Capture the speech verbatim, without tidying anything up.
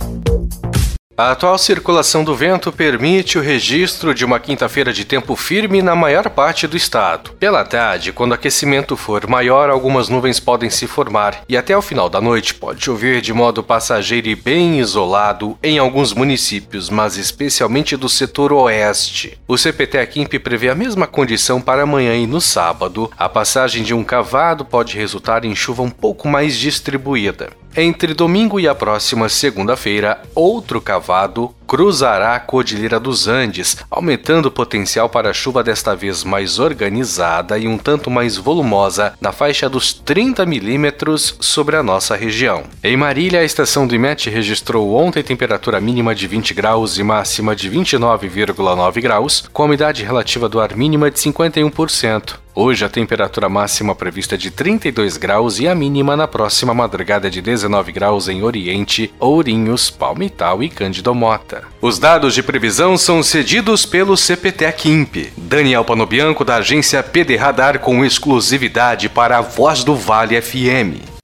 A atual circulação do vento permite o registro de uma quinta-feira de tempo firme na maior parte do estado. Pela tarde, quando o aquecimento for maior, algumas nuvens podem se formar e até o final da noite pode chover de modo passageiro e bem isolado em alguns municípios, mas especialmente do setor oeste. O C P T A-Quimp prevê a mesma condição para amanhã e no sábado. A passagem de um cavado pode resultar em chuva um pouco mais distribuída. Entre domingo e a próxima segunda-feira, outro cavado cruzará a Cordilheira dos Andes, aumentando o potencial para chuva desta vez mais organizada e um tanto mais volumosa, na faixa dos trinta milímetros sobre a nossa região. Em Marília, a estação do IMET registrou ontem temperatura mínima de vinte graus e máxima de vinte e nove vírgula nove graus, com a umidade relativa do ar mínima de cinquenta e um por cento. Hoje a temperatura máxima prevista é de trinta e dois graus e a mínima na próxima madrugada de dezenove graus em Oriente, Ourinhos, Palmital e Cândido Mota. Os dados de previsão são cedidos pelo C P T A-Quimp. Daniel Panobianco, da agência P D Radar, com exclusividade para a Voz do Vale F M.